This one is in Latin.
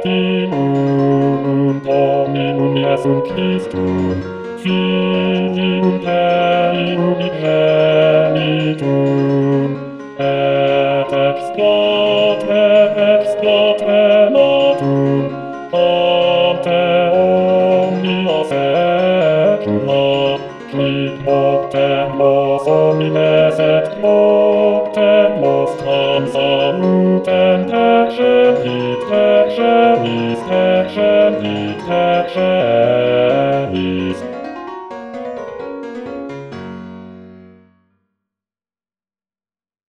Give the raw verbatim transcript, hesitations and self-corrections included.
Dominium, Dominum Iesum Christum, Filium Dei unigenitum, et ex Patre, ex Patre natum, ante omnia saecula, qui noctemos homines et noctemos transalutem tergemit, tergemit, tergemit, tergemit.